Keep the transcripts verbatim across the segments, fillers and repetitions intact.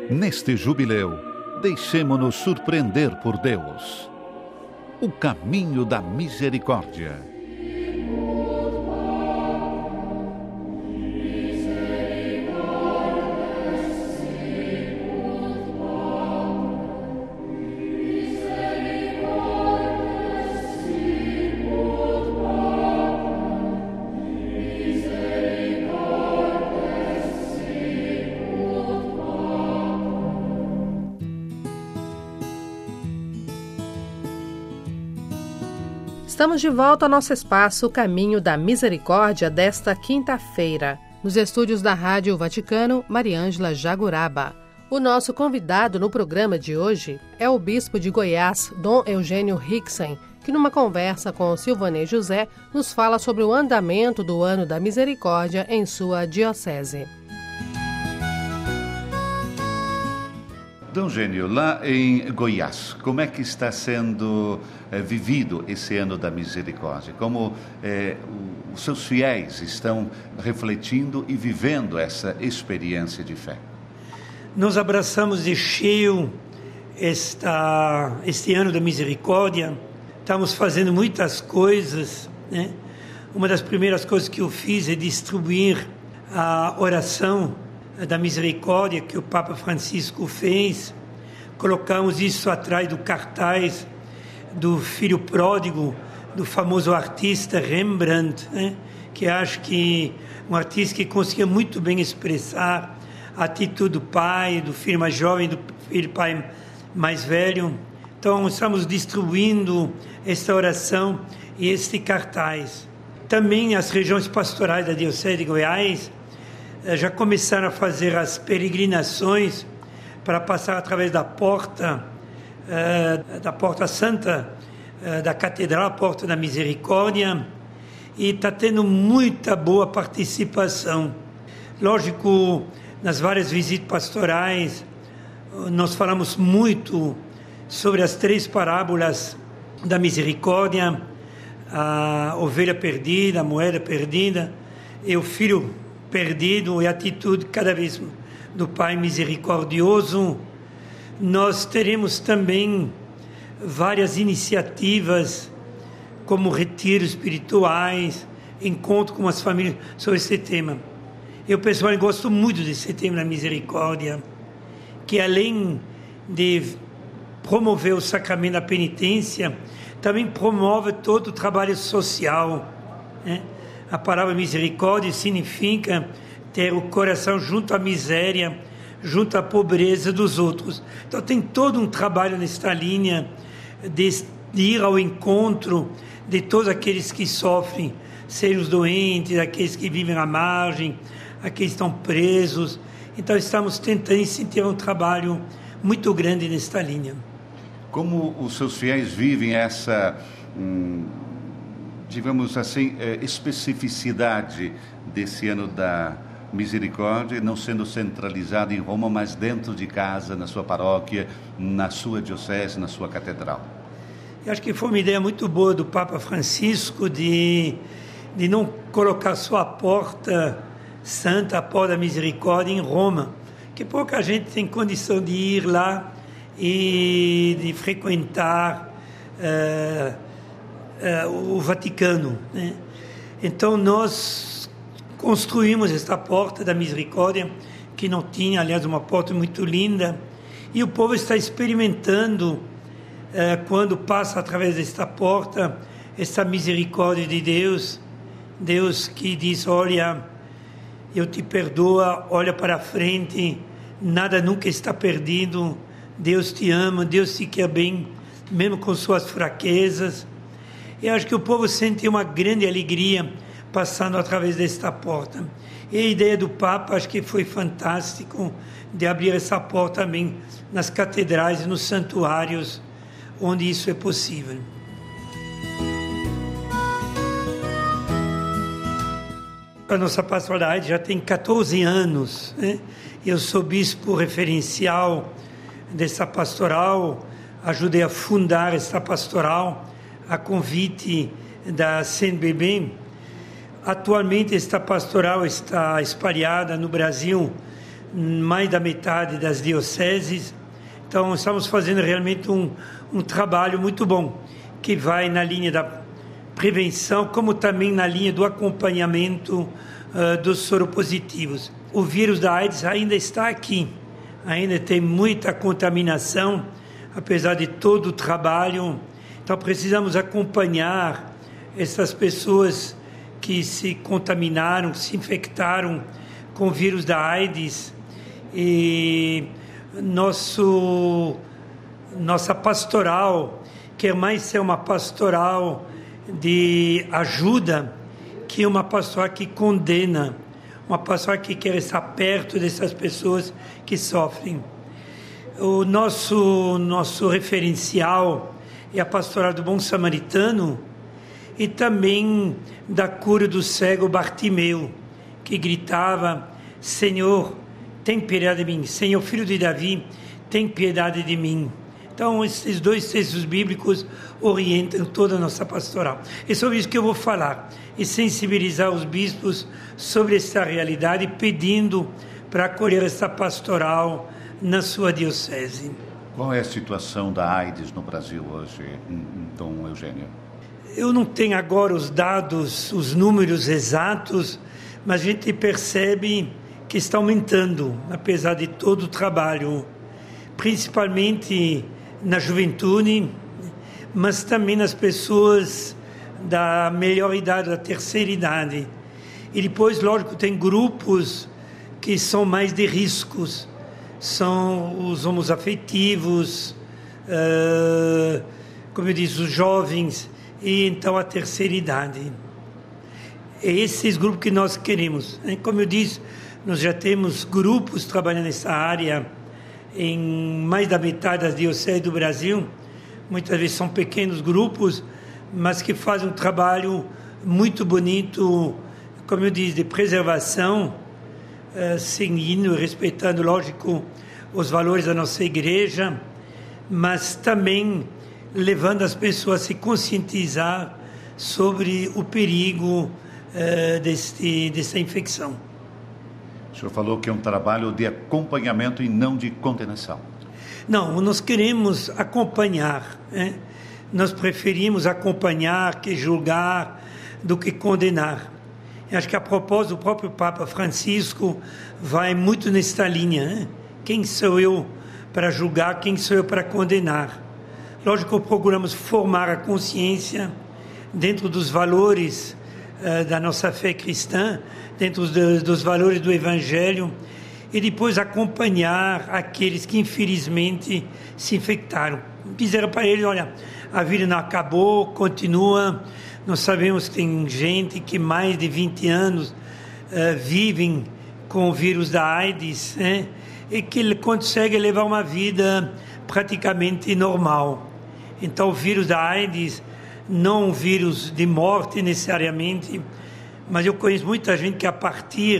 Neste jubileu, deixemo-nos surpreender por Deus. O caminho da misericórdia. Estamos de volta ao nosso espaço Caminho da Misericórdia desta quinta-feira, nos estúdios da Rádio Vaticano, Mariângela Jaguraba. O nosso convidado no programa de hoje é o bispo de Goiás, Dom Eugênio Rixen, que numa conversa com o Silvanei José nos fala sobre o andamento do Ano da Misericórdia em sua diocese. Dom Eugênio, lá em Goiás, como é que está sendo é, vivido esse Ano da Misericórdia? Como é, o, os seus fiéis estão refletindo e vivendo essa experiência de fé? Nós abraçamos de cheio esta, este Ano da Misericórdia. Estamos fazendo muitas coisas, né? Uma das primeiras coisas que eu fiz é distribuir a oração da misericórdia que o Papa Francisco fez. Colocamos isso atrás do cartaz do filho pródigo, do famoso artista Rembrandt, né? Que acho que um artista que conseguia muito bem expressar a atitude do pai, do filho mais jovem, do filho pai mais velho. Então estamos distribuindo esta oração e este cartaz. Também as regiões pastorais da Diocese de Goiás já começaram a fazer as peregrinações para passar através da porta, uh, da porta santa uh, da Catedral, a Porta da Misericórdia, e está tendo muita boa participação. Lógico, nas várias visitas pastorais, nós falamos muito sobre as três parábolas da misericórdia, a ovelha perdida, a moeda perdida e o filho perdido, e a atitude cada vez do Pai misericordioso. Nós teremos também várias iniciativas, como retiros espirituais, encontro com as famílias sobre esse tema. Eu, pessoalmente, gosto muito desse tema da misericórdia, que além de promover o sacramento da penitência, também promove todo o trabalho social, né? A palavra misericórdia significa ter o coração junto à miséria, junto à pobreza dos outros. Então tem todo um trabalho nesta linha de ir ao encontro de todos aqueles que sofrem, sejam os doentes, aqueles que vivem à margem, aqueles que estão presos. Então estamos tentando sentir um trabalho muito grande nesta linha. Como os seus fiéis vivem essa... Hum... digamos assim, especificidade desse Ano da Misericórdia, não sendo centralizado em Roma, mas dentro de casa, na sua paróquia, na sua diocese, na sua catedral? Eu acho que foi uma ideia muito boa do Papa Francisco de, de não colocar só a porta santa, a porta da misericórdia em Roma, que pouca gente tem condição de ir lá e de frequentar uh, Uh, o Vaticano, né? Então nós construímos esta porta da misericórdia, que não tinha, aliás, uma porta muito linda, e o povo está experimentando, uh, quando passa através desta porta, esta misericórdia de Deus, Deus que diz: olha, eu te perdoo, olha para frente, nada nunca está perdido, Deus te ama, Deus te quer bem, mesmo com suas fraquezas. Eu acho que o povo sente uma grande alegria passando através desta porta. E a ideia do Papa, acho que foi fantástico, de abrir essa porta também nas catedrais e nos santuários, onde isso é possível. A nossa pastoralidade já tem catorze anos, né? Eu sou bispo referencial dessa pastoral, ajudei a fundar essa pastoral a convite da C N B B. Atualmente esta pastoral está espalhada no Brasil mais da metade das dioceses. Então, estamos fazendo realmente um, um trabalho muito bom, que vai na linha da prevenção, como também na linha do acompanhamento uh, dos soropositivos. O vírus da AIDS ainda está aqui, ainda tem muita contaminação, apesar de todo o trabalho. Então, precisamos acompanhar essas pessoas que se contaminaram, se infectaram com o vírus da AIDS. E nosso, nossa pastoral quer mais ser uma pastoral de ajuda que uma pastoral que condena, uma pastoral que quer estar perto dessas pessoas que sofrem. O nosso, nosso referencial é a pastoral do Bom Samaritano e também da cura do cego Bartimeu, que gritava: Senhor, tem piedade de mim. Senhor, filho de Davi, tem piedade de mim. Então, esses dois textos bíblicos orientam toda a nossa pastoral. É sobre isso que eu vou falar, e sensibilizar os bispos sobre essa realidade, pedindo para acolher essa pastoral na sua diocese. Qual é a situação da AIDS no Brasil hoje, Dom Eugênio? Eu não tenho agora os dados, os números exatos, mas a gente percebe que está aumentando, apesar de todo o trabalho, principalmente na juventude, mas também nas pessoas da melhor idade, da terceira idade. E depois, lógico, tem grupos que são mais de riscos, são os homoafetivos, uh, como eu disse, os jovens, e então a terceira idade. É esses grupos que nós queremos. Como eu disse, nós já temos grupos trabalhando nessa área em mais da metade das dioceses do Brasil. Muitas vezes são pequenos grupos, mas que fazem um trabalho muito bonito, como eu disse, de preservação, uh, seguindo e respeitando, lógico, os valores da nossa igreja, mas também levando as pessoas a se conscientizar sobre o perigo uh, deste, dessa infecção. O senhor falou que é um trabalho de acompanhamento e não de condenação. Não, nós queremos acompanhar, né? Nós preferimos acompanhar que julgar do que condenar. Eu acho que a propósito o próprio Papa Francisco vai muito nesta linha, né? Quem sou eu para julgar, quem sou eu para condenar? Lógico que procuramos formar a consciência dentro dos valores uh, da nossa fé cristã, dentro dos, dos valores do Evangelho, e depois acompanhar aqueles que infelizmente se infectaram. Dizer para eles: olha, a vida não acabou, continua. Nós sabemos que tem gente que mais de vinte anos uh, vivem com o vírus da AIDS, né? E que ele consegue levar uma vida praticamente normal. Então, o vírus da AIDS não um vírus de morte necessariamente, mas eu conheço muita gente que a partir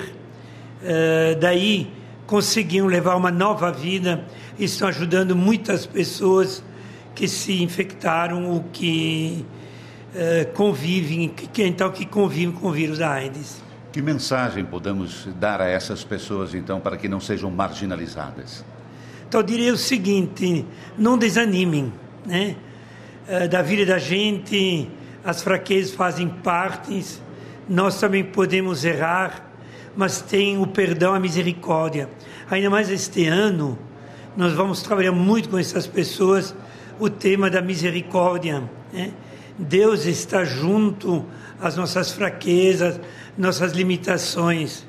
uh, daí conseguiram levar uma nova vida e estão ajudando muitas pessoas que se infectaram ou que uh, convivem, que, então, que convivem com o vírus da AIDS. Que mensagem podemos dar a essas pessoas, então, para que não sejam marginalizadas? Então, eu diria o seguinte: não desanimem, né? Uh, da vida da gente, as fraquezas fazem parte, nós também podemos errar, mas tem o perdão, a misericórdia. Ainda mais este ano, nós vamos trabalhar muito com essas pessoas o tema da misericórdia, né? Deus está junto às nossas fraquezas, nossas limitações.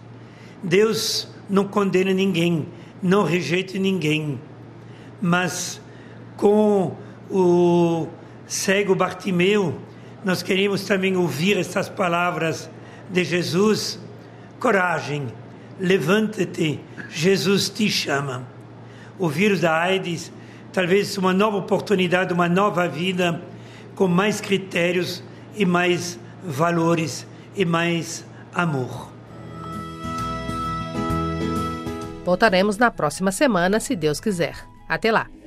Deus não condena ninguém, não rejeita ninguém, mas com o cego Bartimeu, nós queremos também ouvir estas palavras de Jesus: coragem, levanta-te, Jesus te chama. O vírus da AIDS, talvez uma nova oportunidade, uma nova vida, com mais critérios e mais valores e mais amor. Voltaremos na próxima semana, se Deus quiser. Até lá!